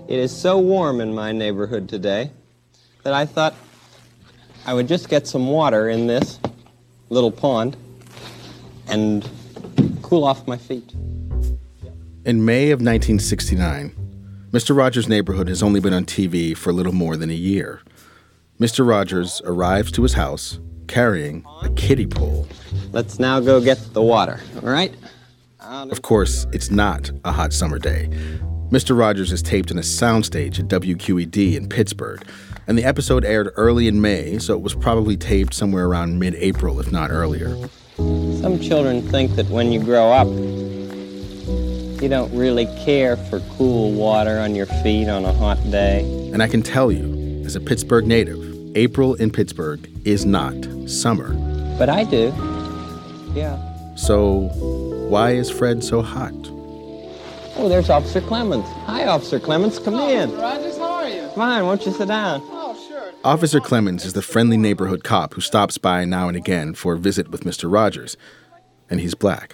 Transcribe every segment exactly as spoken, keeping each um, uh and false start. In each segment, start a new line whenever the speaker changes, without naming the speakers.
It is so warm in my neighborhood today that I thought I would just get some water in this little pond and cool off my feet.
In May of nineteen sixty-nine, Mister Rogers' neighborhood has only been on T V for a little more than a year. Mister Rogers arrives to his house carrying a kiddie pool.
Let's now go get the water, all right?
Of course, it's not a hot summer day. Mister Rogers is taped in a soundstage at W Q E D in Pittsburgh, and the episode aired early in May, so it was probably taped somewhere around mid-April, if not earlier.
Some children think that when you grow up, you don't really care for cool water on your feet on a hot day.
And I can tell you, as a Pittsburgh native, April in Pittsburgh is not summer.
But I do, yeah.
So why is Fred so hot?
Oh, there's Officer Clemens. Hi, Officer Clemens. Come
oh,
in.
Mister Rogers, how are you?
Fine. Won't you sit down?
Oh, sure.
Officer Clemens is the friendly neighborhood cop who stops by now and again for a visit with Mister Rogers. And he's black.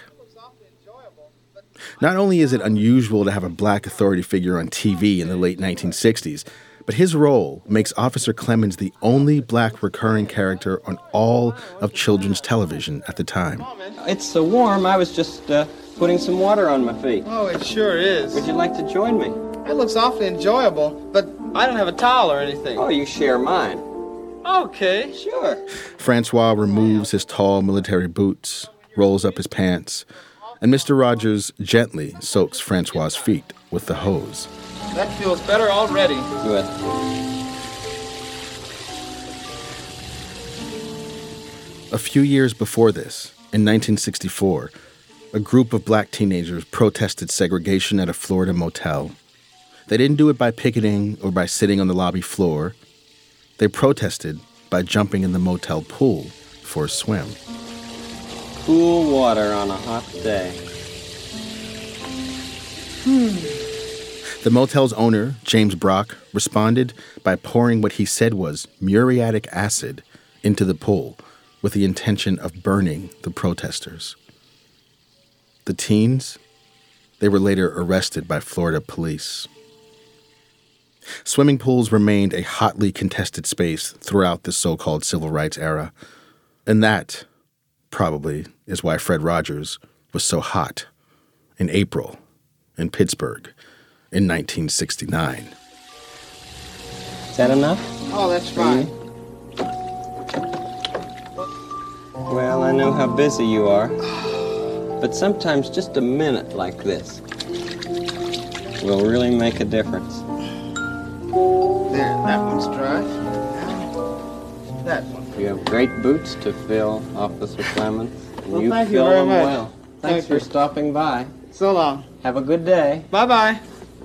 Not only is it unusual to have a black authority figure on T V in the late nineteen sixties, but his role makes Officer Clemens the only black recurring character on all of children's television at the time.
It's so warm, I was just uh, putting some water on my feet.
Oh, it sure is.
Would you like to join me?
It looks awfully enjoyable, but I don't have a towel or anything.
Oh, you share mine.
Okay.
Sure.
Francois removes his tall military boots, rolls up his pants, and Mister Rogers gently soaks Francois's feet with the hose.
That feels better already.
Good.
A few years before this, in nineteen sixty-four, a group of black teenagers protested segregation at a Florida motel. They didn't do it by picketing or by sitting on the lobby floor. They protested by jumping in the motel pool for a swim.
Cool water on a hot day.
Hmm. The motel's owner, James Brock, responded by pouring what he said was muriatic acid into the pool with the intention of burning the protesters. The teens, they were later arrested by Florida police. Swimming pools remained a hotly contested space throughout the so-called civil rights era, and that, probably, is why Fred Rogers was so hot in April in Pittsburgh in nineteen sixty-nine.
Is that enough?
Oh, that's fine.
Mm-hmm. Well, I know how busy you are, but sometimes just a minute like this will really make a difference.
There, that one's dry. That one.
You have great boots to fill, Officer Clemens. And
Well,
you
thank you
fill
very
them
much.
well. Thanks
Thank
for
you.
stopping by.
So long.
Have a good day.
Bye-bye.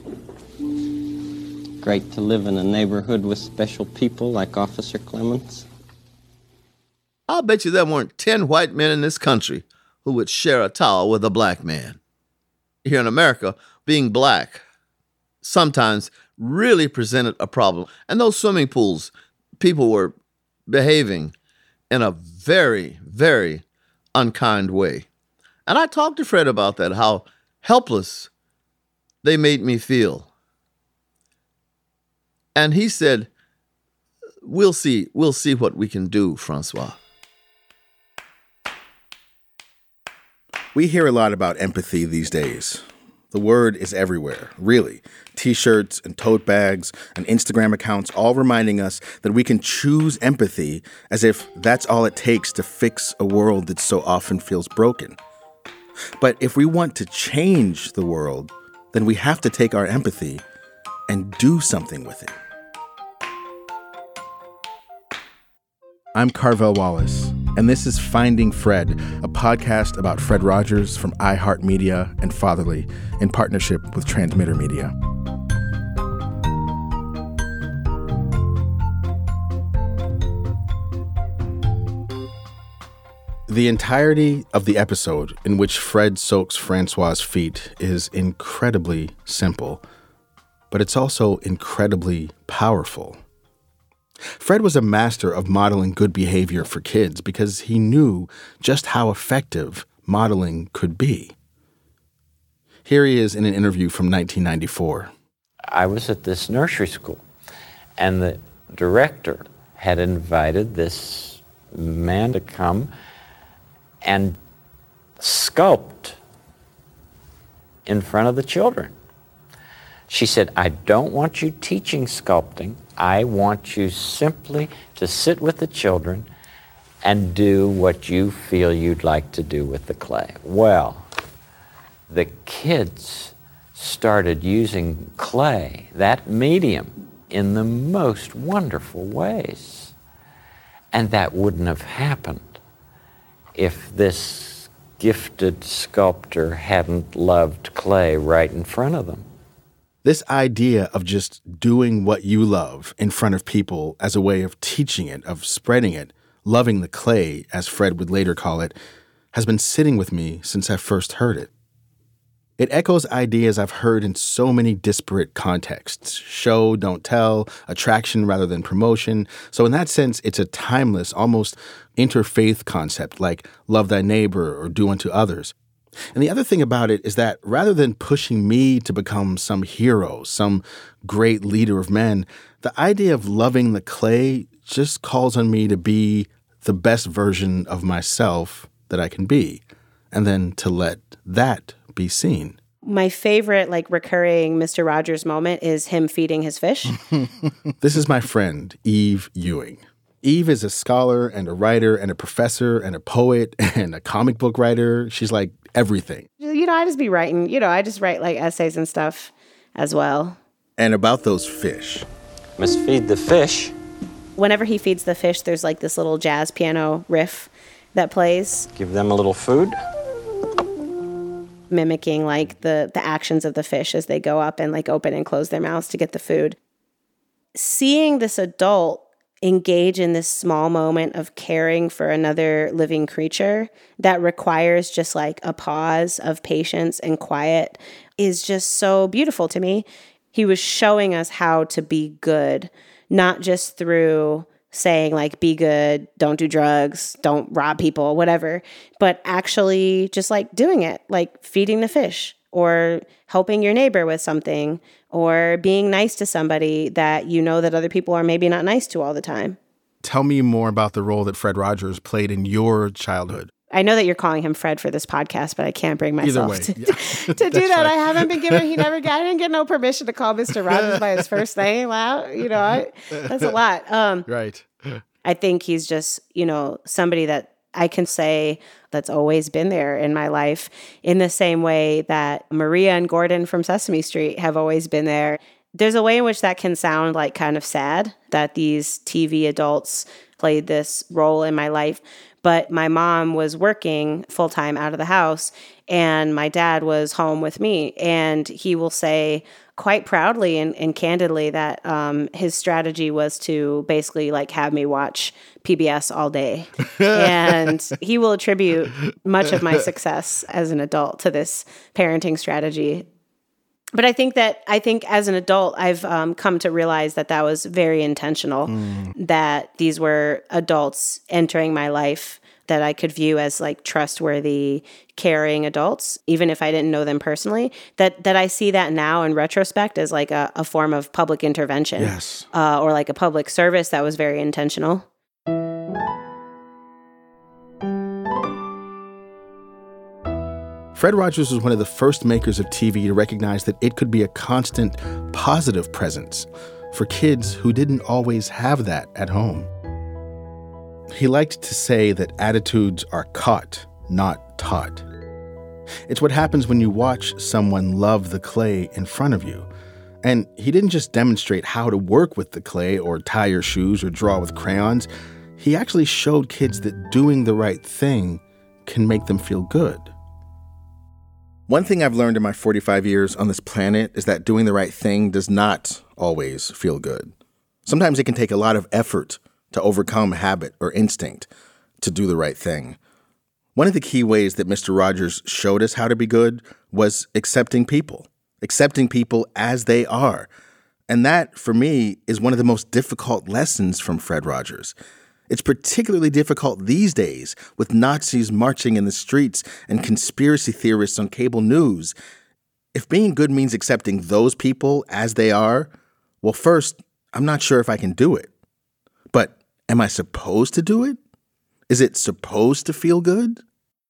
Great to live in a neighborhood with special people like Officer Clemens.
I'll bet you there weren't ten white men in this country who would share a towel with a black man. Here in America, being black sometimes really presented a problem. And those swimming pools, people were behaving in a very, very unkind way. And I talked to Fred about that, how helpless they made me feel. And he said, we'll see, we'll see what we can do, Francois.
We hear a lot about empathy these days. The word is everywhere, really. T-shirts and tote bags and Instagram accounts all reminding us that we can choose empathy as if that's all it takes to fix a world that so often feels broken. But if we want to change the world, then we have to take our empathy and do something with it. I'm Carvel Wallace, and this is Finding Fred, a podcast about Fred Rogers from iHeartMedia and Fatherly in partnership with Transmitter Media. The entirety of the episode in which Fred soaks Francois's feet is incredibly simple, but it's also incredibly powerful. Fred was a master of modeling good behavior for kids because he knew just how effective modeling could be. Here he is in an interview from nineteen ninety-four.
I was at this nursery school, and the director had invited this man to come and sculpt in front of the children. She said, I don't want you teaching sculpting. I want you simply to sit with the children and do what you feel you'd like to do with the clay. Well, the kids started using clay, that medium, in the most wonderful ways. And that wouldn't have happened if this gifted sculptor hadn't loved clay right in front of them.
This idea of just doing what you love in front of people as a way of teaching it, of spreading it, loving the clay, as Fred would later call it, has been sitting with me since I first heard it. It echoes ideas I've heard in so many disparate contexts: show, don't tell, attraction rather than promotion. So in that sense, it's a timeless, almost interfaith concept like love thy neighbor or do unto others. And the other thing about it is that rather than pushing me to become some hero, some great leader of men, the idea of loving the clay just calls on me to be the best version of myself that I can be, and then to let that be seen.
My favorite, like, recurring Mister Rogers moment is him feeding his fish.
This is my friend, Eve Ewing. Eve is a scholar and a writer and a professor and a poet and a comic book writer. She's like everything.
You know, I just be writing, you know, I just write like essays and stuff as well.
And about those fish.
Must feed the fish.
Whenever he feeds the fish, there's like this little jazz piano riff that plays.
Give them a little food.
Mimicking like the, the actions of the fish as they go up and like open and close their mouths to get the food. Seeing this adult engage in this small moment of caring for another living creature that requires just like a pause of patience and quiet is just so beautiful to me. He was showing us how to be good, not just through saying like, be good, don't do drugs, don't rob people, whatever, but actually just like doing it, like feeding the fish or helping your neighbor with something or being nice to somebody that you know that other people are maybe not nice to all the time.
Tell me more about the role that Fred Rogers played in your childhood.
I know that you're calling him Fred for this podcast, but I can't bring myself
way,
to,
yeah.
to, to do that.
Right.
I haven't been given, he never got, I didn't get no permission to call Mister Rogers by his first name. Wow, you know, I, that's a lot. Um,
right.
I think he's just, you know, somebody that I can say that's always been there in my life in the same way that Maria and Gordon from Sesame Street have always been there. There's a way in which that can sound like kind of sad that these T V adults played this role in my life. But my mom was working full-time out of the house, and my dad was home with me. And he will say quite proudly and, and candidly that um, his strategy was to basically like have me watch P B S all day. And he will attribute much of my success as an adult to this parenting strategy. But I think that, I think as an adult, I've um, come to realize that that was very intentional, mm. that these were adults entering my life that I could view as like trustworthy, caring adults, even if I didn't know them personally, that that I see that now in retrospect as like a, a form of public intervention,
yes,
uh, or like a public service that was very intentional.
Fred Rogers was one of the first makers of T V to recognize that it could be a constant, positive presence for kids who didn't always have that at home. He liked to say that attitudes are caught, not taught. It's what happens when you watch someone love the clay in front of you. And he didn't just demonstrate how to work with the clay or tie your shoes or draw with crayons. He actually showed kids that doing the right thing can make them feel good. One thing I've learned in my forty-five years on this planet is that doing the right thing does not always feel good. Sometimes it can take a lot of effort to overcome habit or instinct to do the right thing. One of the key ways that Mister Rogers showed us how to be good was accepting people, accepting people as they are. And that, for me, is one of the most difficult lessons from Fred Rogers. It's particularly difficult these days with Nazis marching in the streets and conspiracy theorists on cable news. If being good means accepting those people as they are, well, first, I'm not sure if I can do it. But am I supposed to do it? Is it supposed to feel good?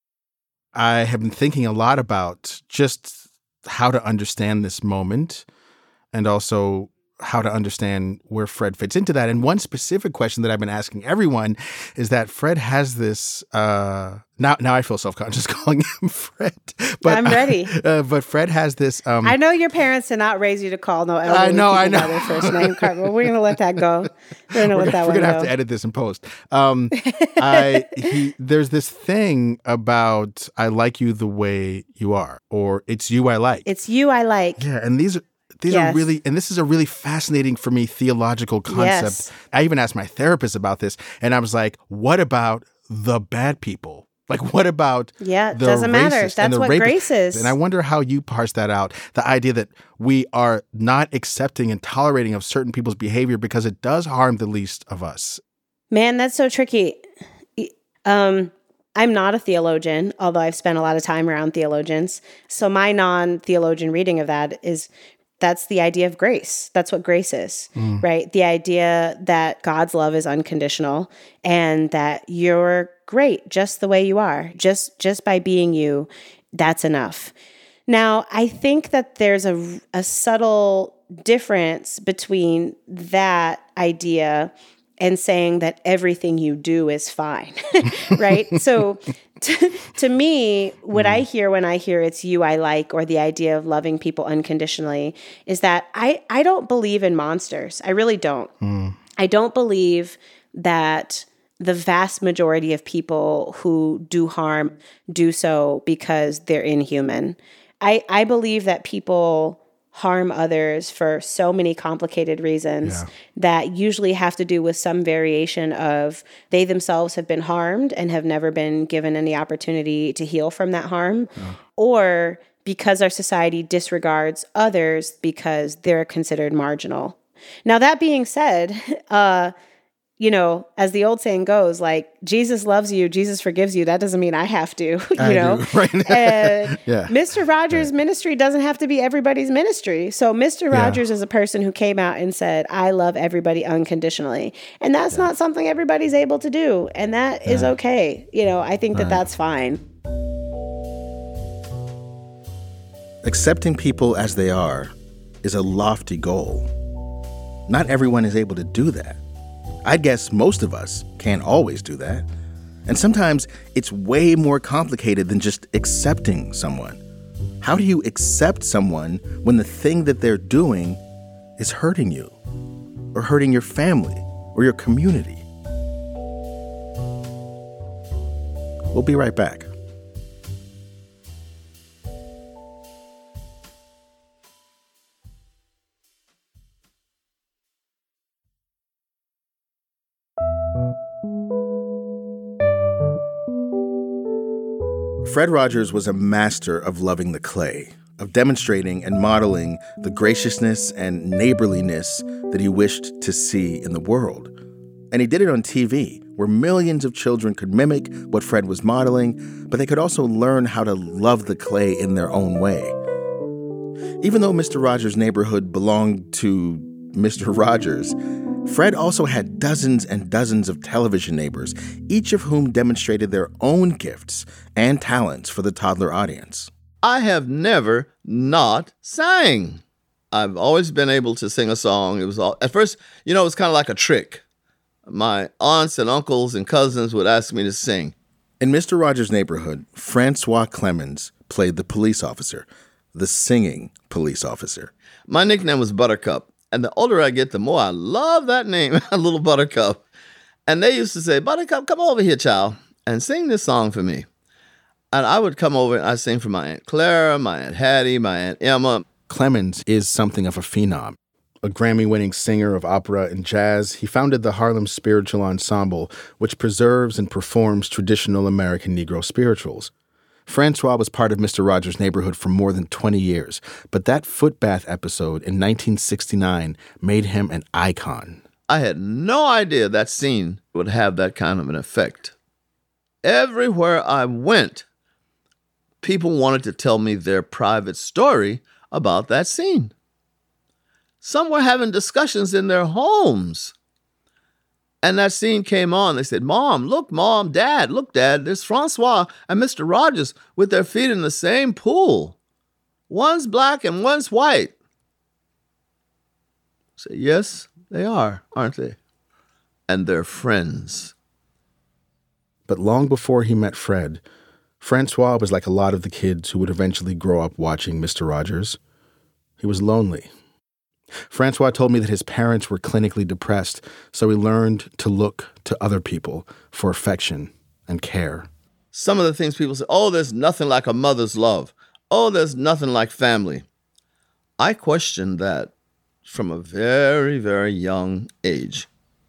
I have been thinking a lot about just how to understand this moment and also how to understand where Fred fits into that. And one specific question that I've been asking everyone is that Fred has this, uh, now now I feel self-conscious calling him Fred. But,
I'm ready.
Uh, but Fred has this. Um,
I know your parents did not raise you to call no elderly
I know,
people
I know.
by their first name, Carter. We're going to let that go. We're going to let that
We're
one
gonna
go.
have to edit this in post. Um, I he there's this thing about I like you the way you are, or it's you I like.
It's you I like.
Yeah, and these are these
Yes.
are really, and this is a really fascinating for me theological concept.
Yes.
I even asked my therapist about this, and I was like, "What about the bad people? Like, what about
Yeah, it
the
doesn't matter.
racists
That's
and the
what
rapists?"
grace is.
And I wonder how you parse that out. The idea that we are not accepting and tolerating of certain people's behavior because it does harm the least of us.
Man, that's so tricky. Um, I'm not a theologian, although I've spent a lot of time around theologians. So my non-theologian reading of that is that's the idea of grace. That's what grace is, mm. right? The idea that God's love is unconditional and that you're great just the way you are. Just just by being you, that's enough. Now, I think that there's a, a subtle difference between that idea and saying that everything you do is fine, right? So to, to me, what mm. I hear when I hear it's you I like, or the idea of loving people unconditionally, is that I, I don't believe in monsters. I really don't. Mm. I don't believe that the vast majority of people who do harm do so because they're inhuman. I, I believe that people harm others for so many complicated reasons yeah. that usually have to do with some variation of they themselves have been harmed and have never been given any opportunity to heal from that harm, yeah. or because our society disregards others because they're considered marginal. Now, that being said, uh, you know, as the old saying goes, like, Jesus loves you, Jesus forgives you. That doesn't mean I have to, you I know? Do, right? And yeah. Mister Rogers' yeah. ministry doesn't have to be everybody's ministry. So Mister Rogers yeah. is a person who came out and said, I love everybody unconditionally. And that's yeah. not something everybody's able to do. And that yeah. is okay. You know, I think that right. that's fine.
Accepting people as they are is a lofty goal. Not everyone is able to do that. I guess most of us can't always do that. And sometimes it's way more complicated than just accepting someone. How do you accept someone when the thing that they're doing is hurting you, or hurting your family, or your community? We'll be right back. Fred Rogers was a master of loving the clay, of demonstrating and modeling the graciousness and neighborliness that he wished to see in the world. And he did it on T V, where millions of children could mimic what Fred was modeling, but they could also learn how to love the clay in their own way. Even though Mister Rogers' neighborhood belonged to Mister Rogers, Fred also had dozens and dozens of television neighbors, each of whom demonstrated their own gifts and talents for the toddler audience.
I have never not sang. I've always been able to sing a song. It was all, at first, you know, it was kind of like a trick. My aunts and uncles and cousins would ask me to sing.
In Mister Rogers' neighborhood, Francois Clemens played the police officer, the singing police officer.
My nickname was Buttercup. And the older I get, the more I love that name, Little Buttercup. And they used to say, Buttercup, come over here, child, and sing this song for me. And I would come over and I'd sing for my Aunt Clara, my Aunt Hattie, my Aunt Emma.
Clemens is something of a phenom. A Grammy-winning singer of opera and jazz, he founded the Harlem Spiritual Ensemble, which preserves and performs traditional American Negro spirituals. Francois was part of Mister Rogers' neighborhood for more than twenty years, but that footbath episode in nineteen sixty-nine made him an icon.
I had no idea that scene would have that kind of an effect. Everywhere I went, people wanted to tell me their private story about that scene. Some were having discussions in their homes. And that scene came on. They said, Mom, look, Mom, Dad, look, Dad, there's Francois and Mister Rogers with their feet in the same pool. One's black and one's white. I say, yes, they are, aren't they? And they're friends.
But long before he met Fred, Francois was like a lot of the kids who would eventually grow up watching Mister Rogers. He was lonely. Francois told me that his parents were clinically depressed, so he learned to look to other people for affection and care.
Some of the things people say, oh, there's nothing like a mother's love. Oh, there's nothing like family. I questioned that from a very, very young age.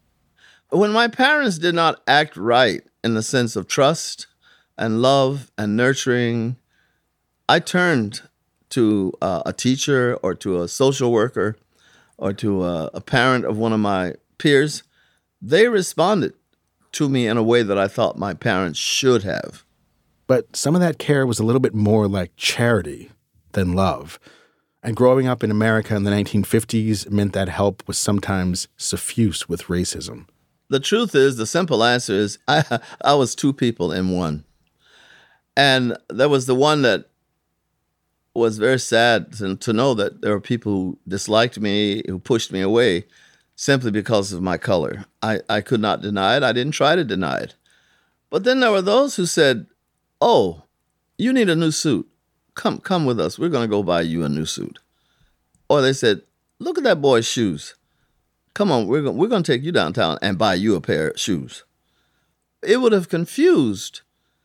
When my parents did not act right in the sense of trust and love and nurturing, I turned to uh, a teacher or to a social worker or to a, a parent of one of my peers. They responded to me in a way that I thought my parents should have.
But some of that care was a little bit more like charity than love. And growing up in America in the nineteen fifties meant that help was sometimes suffused with racism.
The truth is, the simple answer is, I, I was two people in one. And there was the one that was very sad to, to know that there were people who disliked me, who pushed me away simply because of my color. I, I could not deny it. I didn't try to deny it. But then there were those who said, oh, you need a new suit. Come, come with us. We're going to go buy you a new suit. Or they said, look at that boy's shoes. Come on, we're going, we're going to take you downtown and buy you a pair of shoes. It would have confused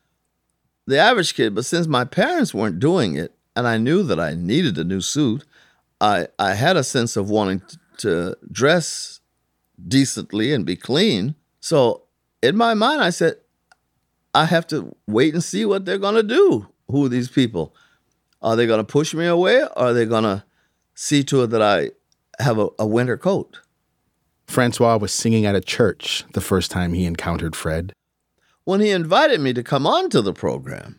the average kid, but since my parents weren't doing it, and I knew that I needed a new suit, I, I had a sense of wanting t- to dress decently and be clean. So in my mind, I said, I have to wait and see what they're going to do. Who are these people? Are they going to push me away, or are they going to see to it that I have a, a winter coat?
Francois was singing at a church the first time he encountered Fred.
When he invited me to come on to the program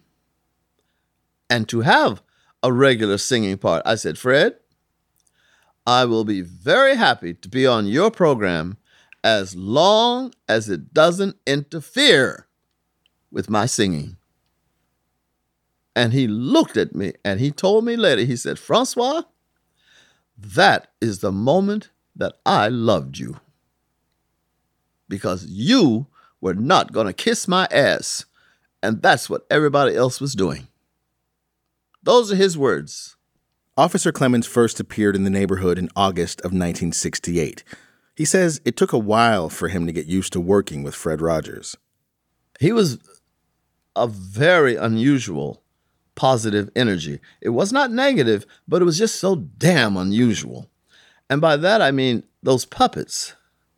and to have a regular singing part, I said, Fred, I will be very happy to be on your program as long as it doesn't interfere with my singing. And he looked at me and he told me later, he said, Francois, that is the moment that I loved you. Because you were not going to kiss my ass. And that's what everybody else was doing. Those are his words.
Officer Clemens first appeared in the neighborhood in August of nineteen sixty-eight. He says it took a while for him to get used to working with Fred Rogers.
He was a very unusual positive energy. It was not negative, but it was just so damn unusual. And by that, I mean those puppets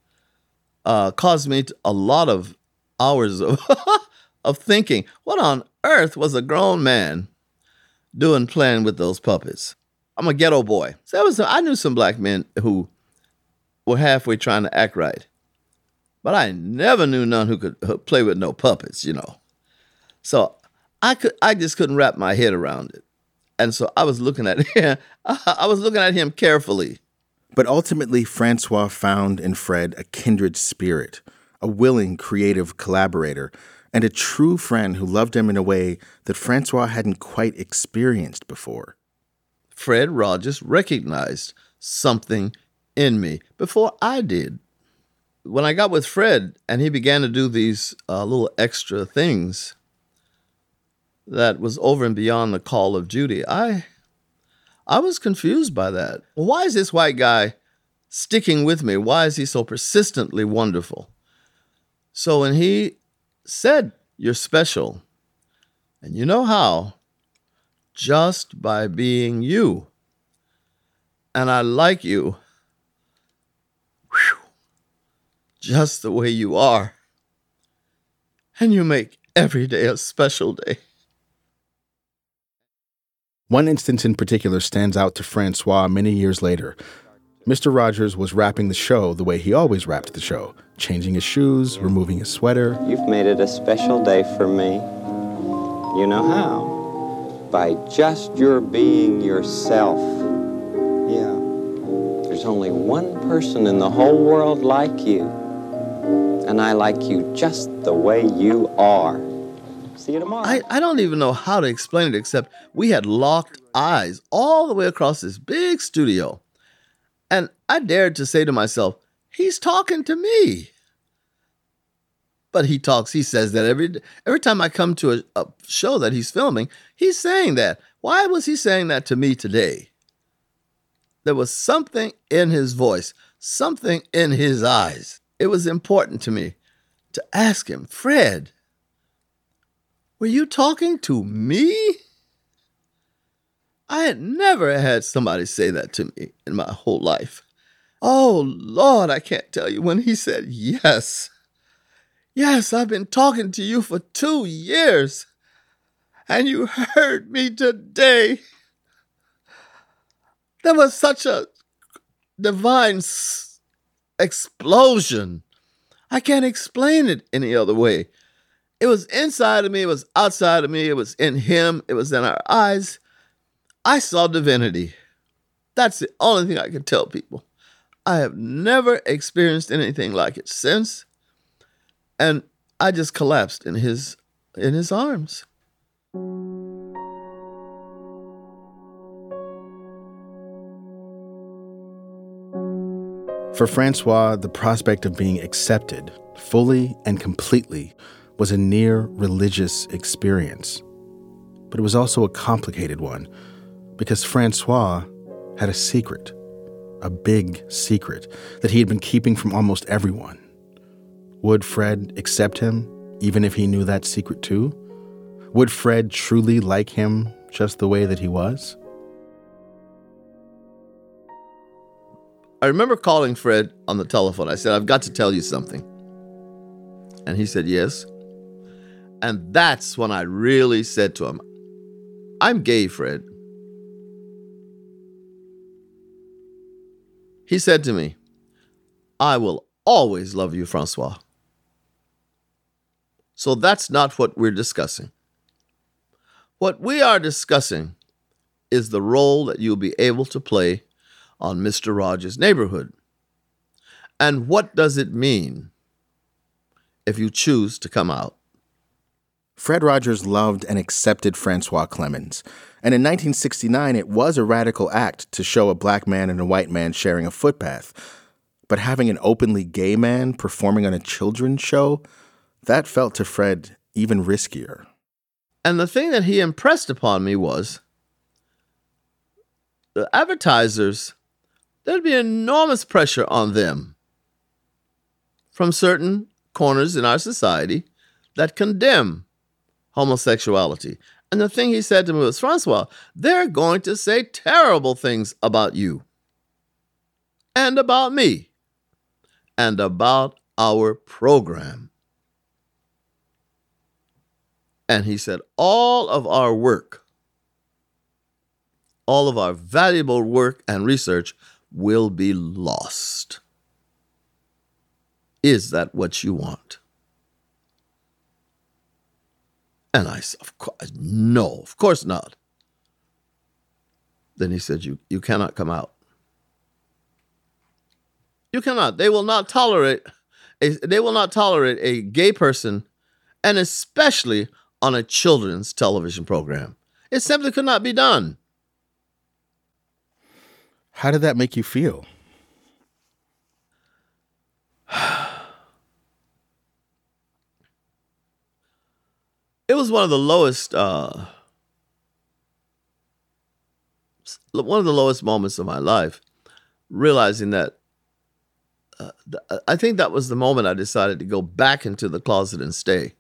uh, caused me a lot of hours of, of thinking, what on earth was a grown man doing playing with those puppets? I'm a ghetto boy. So that was, I knew some black men who were halfway trying to act right. But I never knew none who could play with no puppets, you know. So I could, I just couldn't wrap my head around it. And so I was looking at him, I was looking at him carefully.
But ultimately, Francois found in Fred a kindred spirit, a willing, creative collaborator, and a true friend who loved him in a way that Francois hadn't quite experienced before.
Fred Rogers recognized something in me before I did. When I got with Fred and he began to do these uh, little extra things that was over and beyond the call of duty, I I was confused by that. Why is this white guy sticking with me? Why is he so persistently wonderful? So when he said, you're special, and you know how? Just by being you. And I like you. Whew, just the way you are. And you make every day a special day.
One instance in particular stands out to Francois many years later. Mister Rogers was wrapping the show the way he always wrapped the show, changing his shoes, removing his sweater.
You've made it a special day for me. You know how. by just your being yourself. Yeah. There's only one person in the whole world like you. And I like you just the way you are. See you tomorrow.
I, I don't even know how to explain it, except we had locked eyes all the way across this big studio. And I dared to say to myself, he's talking to me. But he talks, he says that every every time I come to a, a show that he's filming, he's saying that. Why was he saying that to me today? There was something in his voice, something in his eyes. It was important to me to ask him, Fred, were you talking to me? I had never had somebody say that to me in my whole life. Oh, Lord, I can't tell you when he said yes. Yes, I've been talking to you for two years, and you heard me today. There was such a divine s- explosion. I can't explain it any other way. It was inside of me, it was outside of me, it was in him, it was in our eyes. I saw divinity. That's the only thing I can tell people. I have never experienced anything like it since. And I just collapsed in his in his arms.
For Francois, the prospect of being accepted fully and completely was a near religious experience. But it was also a complicated one because Francois had a secret, a big secret that he had been keeping from almost everyone. Would Fred accept him, even if he knew that secret too? Would Fred truly like him just the way that he was?
I remember calling Fred on the telephone. I said, I've got to tell you something. And he said, yes. And that's when I really said to him, I'm gay, Fred. He said to me, I will always love you, Francois. So that's not what we're discussing. What we are discussing is the role that you'll be able to play on Mister Rogers' Neighborhood. And what does it mean if you choose to come out?
Fred Rogers loved and accepted Francois Clemens. And in nineteen sixty-nine, it was a radical act to show a black man and a white man sharing a footpath. But having an openly gay man performing on a children's show, that felt to Fred even riskier.
And the thing that he impressed upon me was the advertisers, there'd be enormous pressure on them from certain corners in our society that condemn homosexuality. And the thing he said to me was, Francois, they're going to say terrible things about you and about me and about our program. And he said, all of our work, all of our valuable work and research will be lost. Is that what you want? And I said, of course, no, of course not. Then he said, you, you cannot come out. You cannot. They will not tolerate, a, they will not tolerate a gay person, and especially on a children's television program. It simply could not be done.
How did that make you feel?
It was one of the lowest, uh, one of the lowest moments of my life, realizing that uh, th- I think that was the moment I decided to go back into the closet and stay.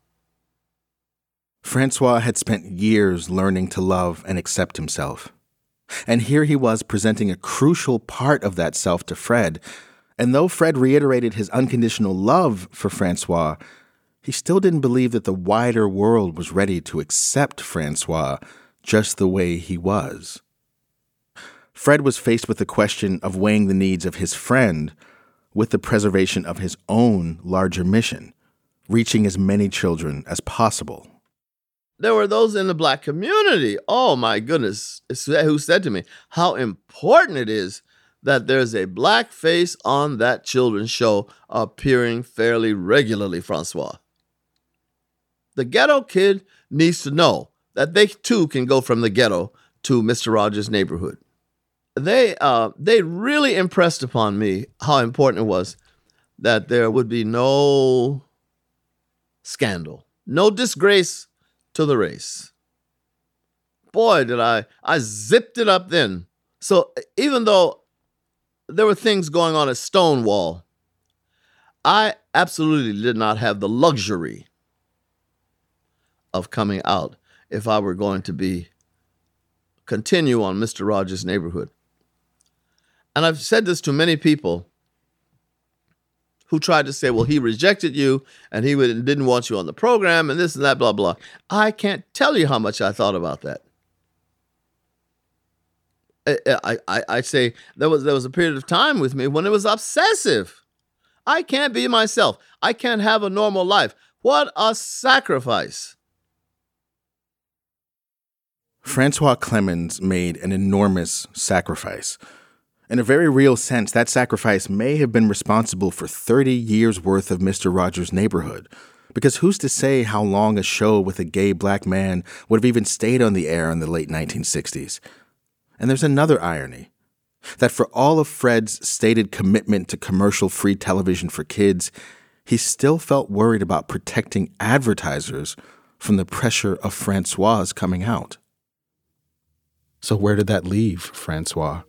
Francois had spent years learning to love and accept himself. And here he was presenting a crucial part of that self to Fred. And though Fred reiterated his unconditional love for Francois, he still didn't believe that the wider world was ready to accept Francois just the way he was. Fred was faced with the question of weighing the needs of his friend with the preservation of his own larger mission, reaching as many children as possible.
there were those in the black community, oh my goodness, who said to me how important it is that there's a black face on that children's show appearing fairly regularly, Francois. The ghetto kid needs to know that they too can go from the ghetto to Mister Rogers' Neighborhood. They uh, they really impressed upon me how important it was that there would be no scandal, no disgrace to the race. Boy, did I, I zipped it up then. So even though there were things going on at Stonewall, I absolutely did not have the luxury of coming out if I were going to be continue on Mister Rogers' Neighborhood. And I've said this to many people who tried to say, well, he rejected you and he would, didn't want you on the program and this and that, blah, blah. I can't tell you how much I thought about that. I, I, I say there was, there was a period of time with me when it was obsessive. I can't be myself. I can't have a normal life. What a sacrifice.
Francois Clemmons made an enormous sacrifice. In a very real sense, that sacrifice may have been responsible for thirty years worth of Mister Rogers' Neighborhood. Because who's to say how long a show with a gay black man would have even stayed on the air in the late nineteen sixties? And there's another irony, that for all of Fred's stated commitment to commercial-free television for kids, he still felt worried about protecting advertisers from the pressure of Francois coming out. So where did that leave Francois?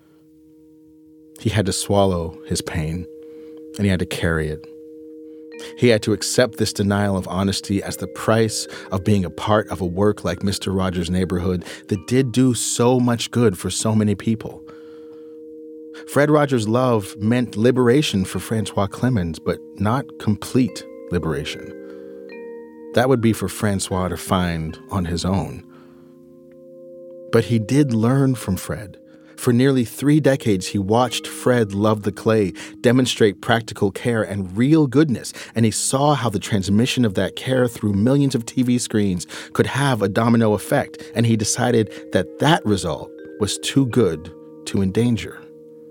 He had to swallow his pain, and he had to carry it. He had to accept this denial of honesty as the price of being a part of a work like Mister Rogers' Neighborhood that did do so much good for so many people. Fred Rogers' love meant liberation for Francois Clemmons, but not complete liberation. That would be for Francois to find on his own. But he did learn from Fred. For nearly three decades, he watched Fred Love the Clay demonstrate practical care and real goodness, and he saw how the transmission of that care through millions of T V screens could have a domino effect, and he decided that that result was too good to endanger.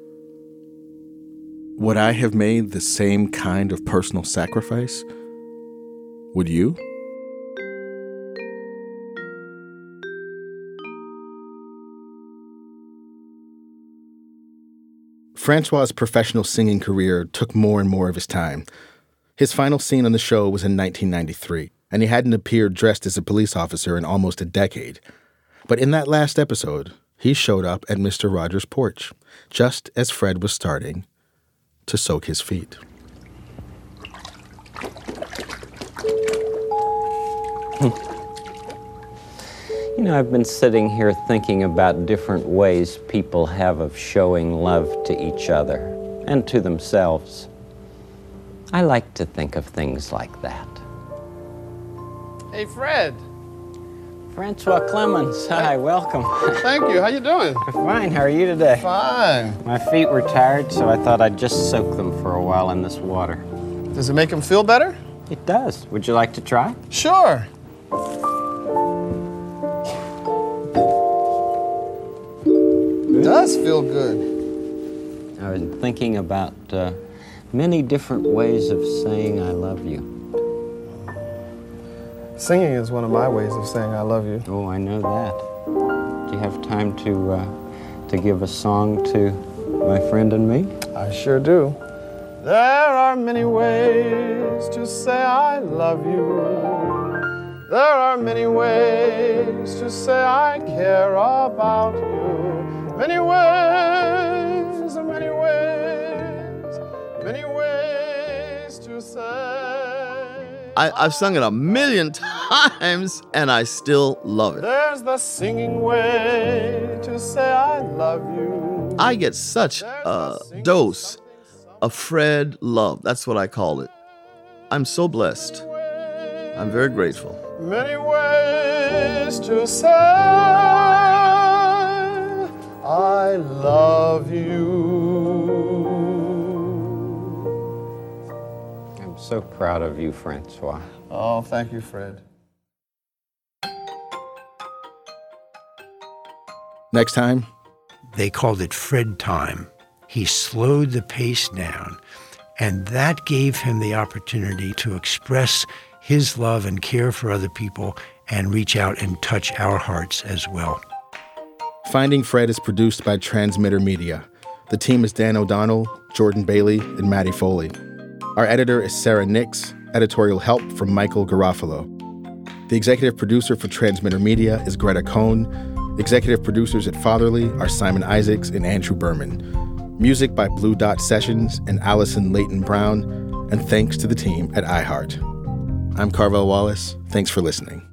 Would I have made the same kind of personal sacrifice? Would you? Francois' professional singing career took more and more of his time. His final scene on the show was in nineteen ninety-three, and he hadn't appeared dressed as a police officer in almost a decade. But in that last episode, he showed up at Mister Rogers' porch, just as Fred was starting to soak his feet.
You know, I've been sitting here thinking about different ways people have of showing love to each other and to themselves. I like to think of things like that.
Hey, Fred.
Francois Clemmons, hi, welcome.
Thank you. How you doing?
Fine, how are you today?
Fine.
My feet were tired, so I thought I'd just soak them for a while in this water.
Does it make him feel better?
It does. Would you like to try?
Sure. It does feel good.
I've been thinking about uh, many different ways of saying I love you.
Singing is one of my ways of saying I love you.
Oh, I know that. Do you have time to uh, to give a song to my friend and me?
I sure do. There are many ways to say I love you. There are many ways to say I care about you. Many ways, many ways, many ways to say.
I, I've sung it a million times, and I still love it.
There's the singing way to say I love you.
I get such a dose of Fred love. That's what I call it. I'm so blessed. I'm very grateful.
Many ways to say I love you.
I'm so proud of you, Francois.
Oh, thank you, Fred.
Next time,
they called it Fred time. He slowed the pace down, and that gave him the opportunity to express his love and care for other people and reach out and touch our hearts as well.
Finding Fred is produced by Transmitter Media. The team is Dan O'Donnell, Jordan Bailey, and Maddie Foley. Our editor is Sarah Nix, editorial help from Michael Garofalo. The executive producer for Transmitter Media is Greta Cohn. Executive producers at Fatherly are Simon Isaacs and Andrew Berman. Music by Blue Dot Sessions and Allison Leighton Brown. And thanks to the team at iHeart. I'm Carvel Wallace. Thanks for listening.